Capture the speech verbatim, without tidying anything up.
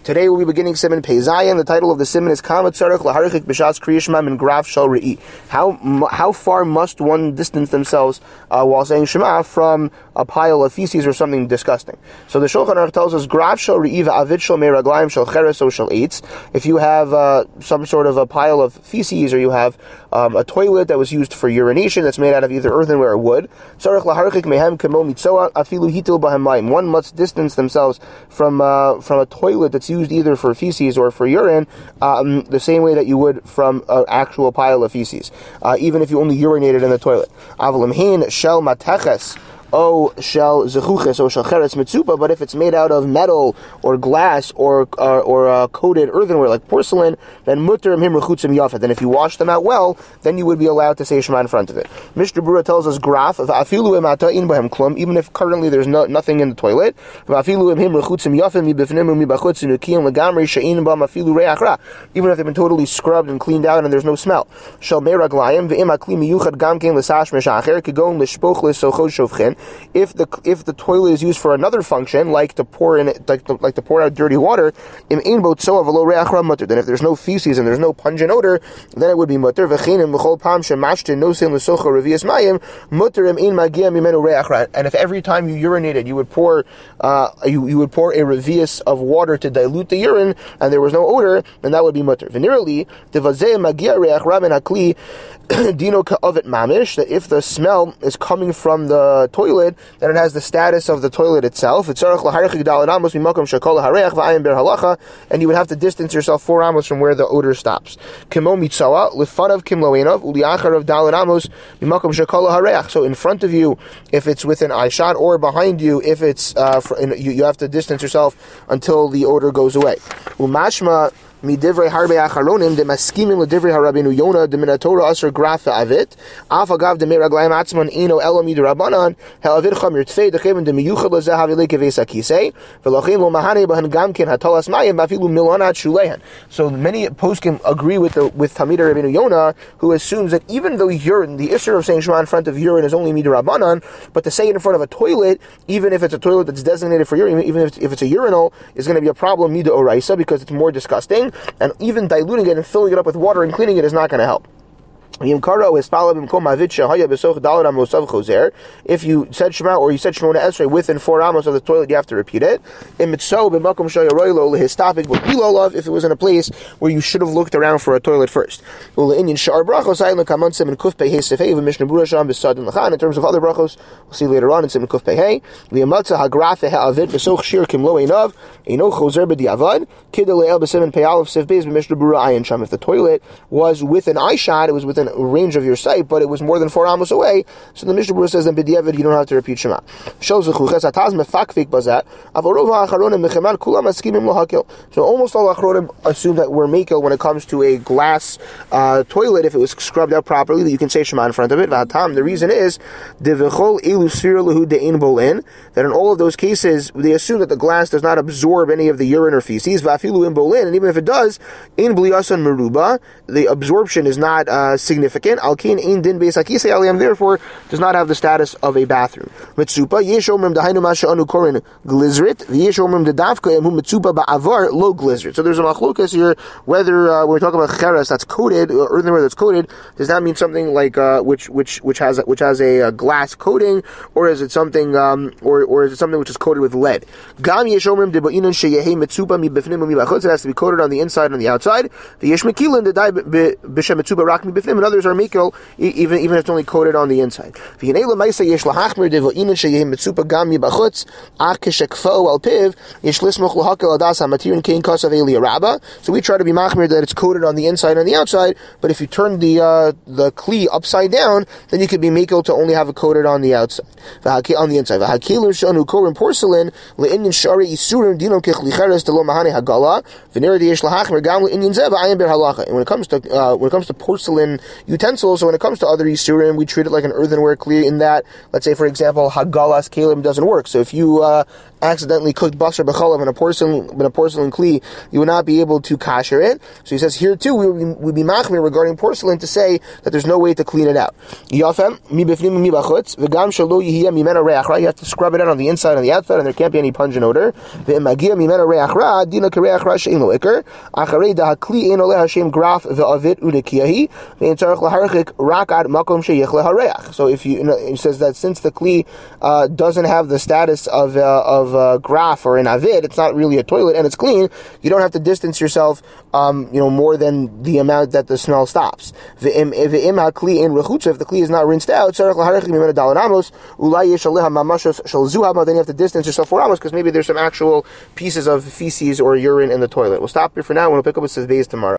Today we'll be beginning Siman Pei Zayin. The title of the Siman is Kama Tzarech Laharchik B'Shas Kriya Shema Min Graf Shal Re'i. How how far must one distance themselves uh, while saying Shema from a pile of feces or something disgusting? So the Shulchan Aruch tells us Graf Shal Re'i v'Avid Shal Mei Raglayim Shal Cheres O Shal Eitz. If you have uh, some sort of a pile of feces, or you have um, a toilet that was used for urination that's made out of either earthenware or wood, Tzarech Laharchik Mehem Kemo Mitzoa Afilu Hitil Bahem Mayim. One must distance themselves from uh, from a toilet that's used either for feces or for urine, um, the same way that you would from an actual pile of feces, uh, even if you only urinated in the toilet. Avalim hein shel mateches O shel zechuches O shel cheres mitzupa. But if it's made out of metal or glass or uh, or uh, coated earthenware like porcelain, then mutter him rechutzim yafet. And if you wash them out well, then you would be allowed to say Shema in front of it. Mishnah Berurah tells us graf of afilu imata'in bahem klum. Even if currently there's no, nothing in the toilet, afilu him rechutzim yafet mi bifnim mi bachutz nukiim legamri she'in bam afilu reach ra. Even if they've been totally scrubbed and cleaned out and there's no smell. Shel mei raglayim ve'im akli miyuchad gam kein l'sash meshacher kigon l'shpoch l'sochod shovchen. If the if the toilet is used for another function, like to pour in it, like to, like to pour out dirty water, im ein bo tzoa v'lo reach ra mutter. Then if there's no feces and there's no pungent odor, then it would be mutter. V'chinim v'chol pam shemashtin nosin l'socha revius mayim mutter im ein magia mimenu reach ra. And if every time you urinated, you would pour uh, you you would pour a revius of water to dilute the urine, and there was no odor, then that would be mutter. V'nirali devazeh magia reach ra min hakli dino ka'ovet mamish. That if the smell is coming from the toilet, then it has the status of the toilet itself. It's tzarech laharchik daled amos mimakom shekol hareach v'ayim ber halacha, and you would have to distance yourself four amos from where the odor stops. Kimo mitzawa lefanav kimloenov uliacharav daled amos mimakom shekol hareach. So in front of you, if it's within eye shot, or behind you, if it's uh, for, in, you, you have to distance yourself until the odor goes away. Umashma midivrei harbe acharonim de maskimim ledivrei harabinu Yona de minatora aser grafa avit af agav de meraglayim atzman ino elam yidrabanan helavid chamir tfei de chevin de miyuchad lezeh havilei kevesa kisei velochin lo mahane bahan gamkin hatalas mayim bafilu milanat shulehan. So many poskim agree with the with Talmidei Rabbeinu Yona, who assumes that even though urine, the issue of saying Shema in front of urine is only midrabanan, but to say it in front of a toilet, even if it's a toilet that's designated for urine, even if, if it's a urinal, is going to be a problem mida oraisa, because it's more disgusting. And even diluting it and filling it up with water and cleaning it is not going to help. If you said Shema or you said Shemona Esrei within four amos of the toilet, you have to repeat it. If it was in a place where you should have looked around for a toilet first. In terms of other brachos, we'll see later on in Siman Kuf Pei Hey. If the toilet was with an eye shot, it was within range of your sight, but it was more than four amos away, so the Mishnah Berurah says that b'diavad you don't have to repeat Shema. So almost all achronim assume that we're makel when it comes to a glass uh, toilet, if it was scrubbed out properly, that you can say Shema in front of it. The reason is that in all of those cases they assume that the glass does not absorb any of the urine or feces, and even if it does, the absorption is not uh, significant. Alkin ein din beis hakisei aliyam, therefore does not have the status of a bathroom. Mitzupa yesh omrim dahainu ma she'anu korin glizrit v'yesh omrim dedavka emu mitzupa ba'avar lo glizrit. So there's a machlokas here whether uh, when we talk about cheres that's coated, or earthenware that's coated, does that mean something like uh, which which which has which has a, a glass coating, or is it something um, or or is it something which is coated with lead? Gam yesh omrim deba'inon sheyehi mitzupa mi befnim mi b'chutz. It has to be coated on the inside and on the outside. V'yesh mekilin dedai b'shem mitzupa rak mi befnim, and others are mekel even even if it's only coated on the inside. So we try to be machmir that it's coated on the inside and the outside, but if you turn the uh, the kli upside down, then you could be mekel to only have it coated on the outside, on the inside. Porcelain and when it comes to uh, when it comes to porcelain utensils, so when it comes to other Yisurim, we treat it like an earthenware clear in that, let's say for example, Hagalas Kalim doesn't work. So if you uh, accidentally cooked basar b'chalav in a porcelain in a porcelain kli, you would not be able to kasher it. So he says here too we would be, would be machmir regarding porcelain to say that there's no way to clean it out. Yafem mi b'fnim mi b'chutz v'gam shelo yihiyah mimena reach ra. You have to scrub it out on the inside and the outside, and there can't be any pungent odor. Ve'im magia mimena reach ra dina kereach ra she'in lo ikar acharei da hakli ein oleh Hashem graf ve'avit udekiyahi ve'in tzarich laharchik rak ad makom sheyich lehareach. So if you, you know, it says that since the kli uh, doesn't have the status of uh, of uh, graf or an avid, it's not really a toilet and it's clean, you don't have to distance yourself um, you know, more than the amount that the smell stops. Ve'im hakli in rechutza, if the kli is not rinsed out, tzarich laharchik mimena dalan amos ulai yesh aleha mamashos shel zuhama, then you have to distance yourself four amos because maybe there's some actual pieces of feces or urine in the toilet. We'll stop here for now and we'll pick up with Sivbeis tomorrow.